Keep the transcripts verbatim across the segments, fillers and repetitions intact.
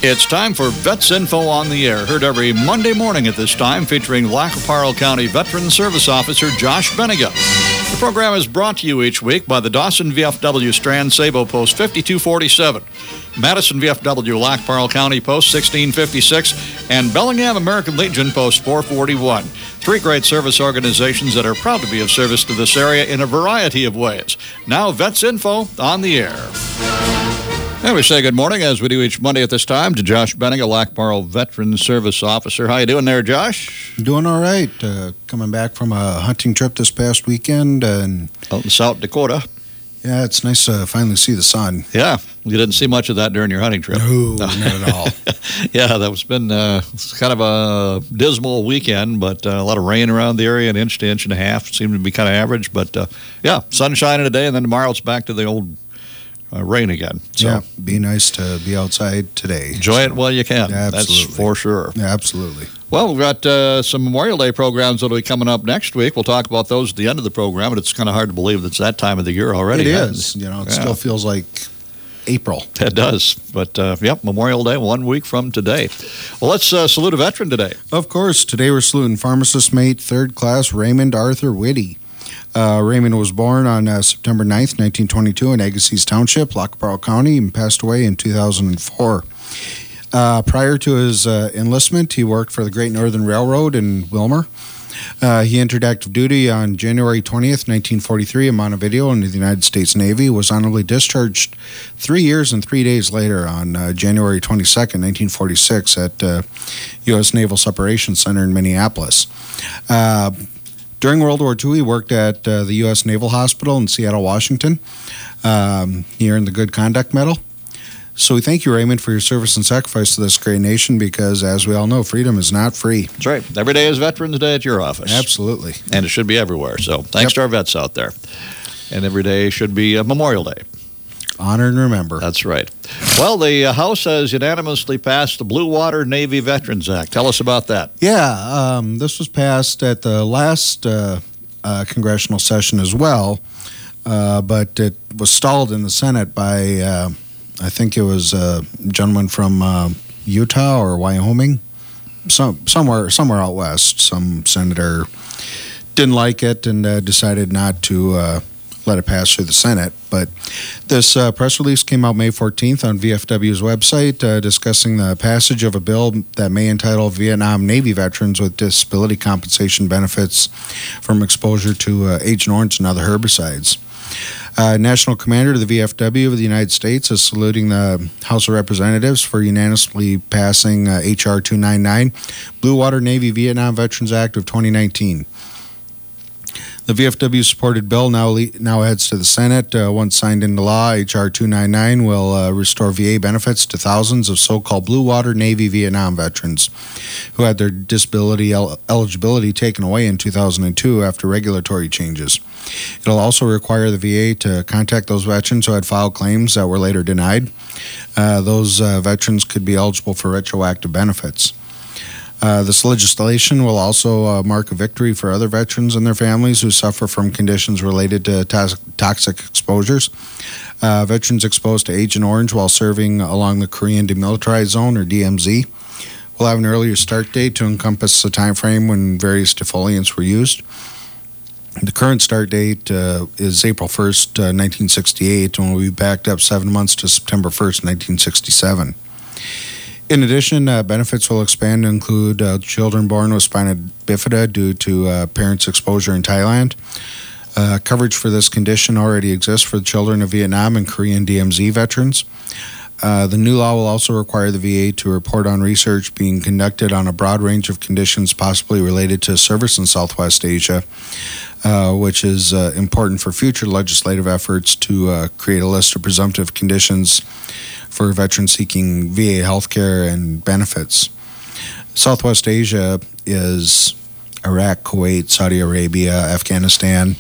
It's time for Vets Info on the Air, heard every Monday morning at this time, featuring Lackaparle County Veteran Service Officer Josh Bennigan. The program is brought to you each week by the Dawson V F W Strand Sabo Post fifty-two forty-seven, Madison V F W Lackaparle County Post sixteen fifty-six, and Bellingham American Legion Post four forty-one. Three great service organizations that are proud to be of service to this area in a variety of ways. Now, Vets Info on the Air. And we say good morning, as we do each Monday at this time, to Josh Bennigan, Lackaparle Veteran Service Officer. How you doing there, Josh? Doing all right. Uh, coming back from a hunting trip this past weekend. And out in South Dakota. Yeah, it's nice to finally see the sun. Yeah, you didn't see much of that during your hunting trip. No, not at all. Yeah, that was been uh, it's kind of a dismal weekend, but uh, a lot of rain around the area, an inch to inch and a half. Seemed to be kind of average, but uh, yeah, sun shining today, and then tomorrow it's back to the old Uh, rain again. So yeah, be nice to be outside today. Enjoy so. it while you can. Absolutely. That's for sure. Yeah, absolutely. Well, we've got uh, some Memorial Day programs that will be coming up next week. We'll talk about those at the end of the program, but it's kind of hard to believe it's that time of the year already. It is. You know, it yeah. still feels like April. It does. But, uh, yep, Memorial Day, one week from today. Well, let's uh, salute a veteran today. Of course. Today we're saluting pharmacist mate, third class, Raymond Arthur Whitty. Uh, Raymond was born on uh, September ninth, nineteen twenty-two in Agassiz Township, Lackaparle County, and passed away in two thousand four. Uh, prior to his uh, enlistment, he worked for the Great Northern Railroad in Wilmer. Uh, he entered active duty on January twentieth, nineteen forty-three in Montevideo into the United States Navy, was honorably discharged three years and three days later on uh, January twenty-second, nineteen forty-six at uh, U S Naval Separation Center in Minneapolis. Uh, During World War Two, he worked at uh, the U S Naval Hospital in Seattle, Washington. Um, he earned the Good Conduct Medal. So we thank you, Raymond, for your service and sacrifice to this great nation because, as we all know, freedom is not free. That's right. Every day is Veterans Day at your office. Absolutely. And it should be everywhere. So thanks yep. to our vets out there. And every day should be a Memorial Day. Honor and remember. That's right. Well, the uh, House has unanimously passed the Blue Water Navy Veterans Act. Tell us about that. Yeah, um, this was passed at the last uh, uh, congressional session as well, uh, but it was stalled in the Senate by, uh, I think it was a gentleman from uh, Utah or Wyoming, some, somewhere, somewhere out west. Some senator didn't like it and uh, decided not to uh, let it pass through the Senate. But this uh, press release came out May fourteenth on V F W's website uh, discussing the passage of a bill that may entitle Vietnam Navy veterans with disability compensation benefits from exposure to uh, Agent Orange and other herbicides. Uh, National Commander of the V F W of the United States is saluting the House of Representatives for unanimously passing uh, H R two ninety-nine, Blue Water Navy Vietnam Veterans Act of twenty nineteen. The V F W-supported bill now le- now heads to the Senate. Uh, once signed into law, H R two ninety-nine will uh, restore V A benefits to thousands of so-called Blue Water Navy Vietnam veterans who had their disability el- eligibility taken away in two thousand two after regulatory changes. It'll also require the V A to contact those veterans who had filed claims that were later denied. Uh, those uh, veterans could be eligible for retroactive benefits. Uh, this legislation will also uh, mark a victory for other veterans and their families who suffer from conditions related to to- toxic exposures. Uh, veterans exposed to Agent Orange while serving along the Korean Demilitarized Zone, or D M Z, will have an earlier start date to encompass the time frame when various defoliants were used. The current start date uh, is April first, uh, nineteen sixty-eight, and will be backed up seven months to September first, nineteen sixty-seven. In addition, uh, benefits will expand to include uh, children born with spina bifida due to uh, parents' exposure in Thailand. Uh, coverage for this condition already exists for the children of Vietnam and Korean D M Z veterans. Uh, the new law will also require the V A to report on research being conducted on a broad range of conditions possibly related to service in Southwest Asia, uh, which is uh, important for future legislative efforts to uh, create a list of presumptive conditions for veterans seeking V A health care and benefits. Southwest Asia is Iraq, Kuwait, Saudi Arabia, Afghanistan.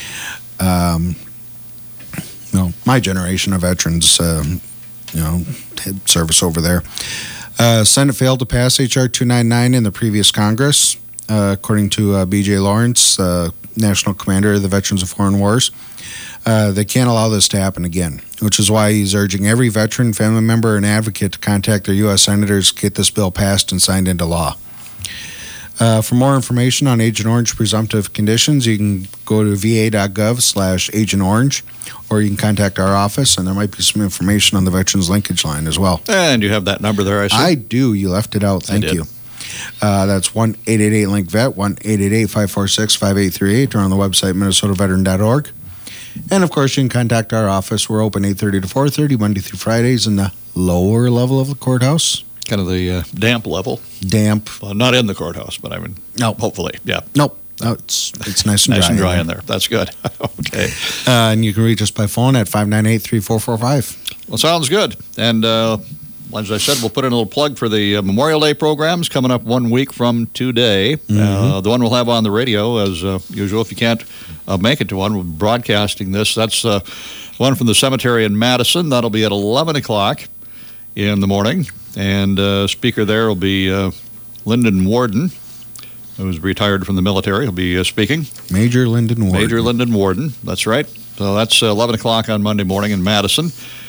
Um, you know, my generation of veterans, um, you know, had service over there. Uh, Senate failed to pass H R two ninety-nine in the previous Congress, uh, according to uh, B J Lawrence, uh, National Commander of the Veterans of Foreign Wars. Uh, they can't allow this to happen again, which is why he's urging every veteran, family member, and advocate to contact their U S senators to get this bill passed and signed into law. Uh, for more information on Agent Orange presumptive conditions, you can go to va.gov slash Agent Orange, or you can contact our office, and there might be some information on the Veterans Linkage Line as well. And you have that number there, I see. I do. You left it out. Thank you. Uh, that's one eight eight eight link vet, one eight eight eight, five four six, five eight three eight, or on the website minnesota veteran dot org. And, of course, you can contact our office. We're open eight thirty to four thirty, Monday through Fridays, in the lower level of the courthouse. Kind of the uh, damp level. Damp. Well, not in the courthouse, but I mean, no. hopefully, yeah. Nope. No, it's it's nice and nice dry. and dry in in there. That's good. Okay. Uh, and you can reach us by phone at five nine eight, three four four five. Well, sounds good. And uh, as I said, we'll put in a little plug for the uh, Memorial Day programs coming up one week from today. Mm-hmm. Uh, the one we'll have on the radio, as uh, usual. If you can't uh, make it to one, we're broadcasting this. That's uh, one from the cemetery in Madison. That'll be at eleven o'clock in the morning. And uh, speaker there will be uh, Lyndon Warden, who's retired from the military. He'll be uh, speaking. Major Lyndon Warden. Major Lyndon Warden, that's right. So that's uh, eleven o'clock on Monday morning in Madison.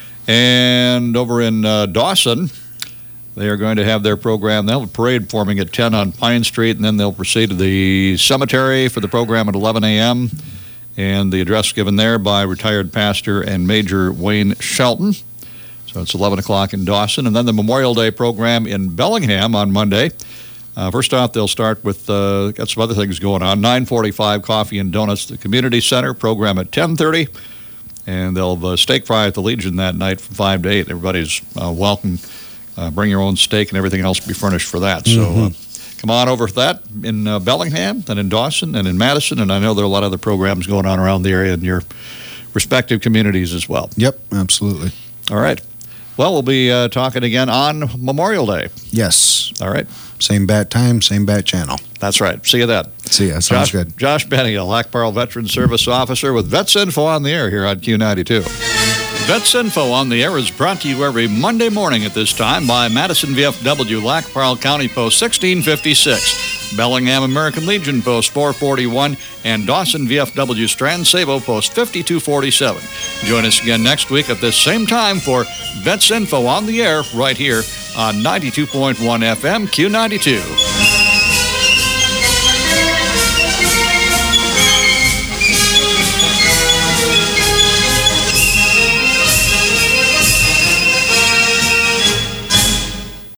And over in uh, Dawson, they are going to have their program. They'll have a parade forming at ten on Pine Street, and then they'll proceed to the cemetery for the program at eleven a.m. And the address given there by retired pastor and Major Wayne Shelton. So it's eleven o'clock in Dawson. And then the Memorial Day program in Bellingham on Monday. Uh, first off, they'll start with, uh, got some other things going on. nine forty-five coffee and donuts at the Community Center, program at ten thirty. And they'll have a steak fry at the Legion that night from five to eight. Everybody's uh, welcome. Uh, bring your own steak and everything else will be furnished for that. Mm-hmm. So uh, come on over for that in uh, Bellingham and in Dawson and in Madison. And I know there are a lot of other programs going on around the area in your respective communities as well. Yep, absolutely. All right. Well, we'll be uh, talking again on Memorial Day. Yes. All right. Same bat time, same bat channel. That's right. See you then. See ya. Sounds Josh, good. Josh Bennigan, Lac Parle Veteran Service Officer with Vets Info on the air here on Q ninety-two. Vets Info on the air is brought to you every Monday morning at this time by Madison V F W Lac Parle County Post sixteen fifty-six, Bellingham American Legion Post four forty-one, and Dawson V F W Strand Sabo Post fifty-two forty-seven. Join us again next week at this same time for Vets Info on the air right here on ninety-two point one F M Q ninety-two.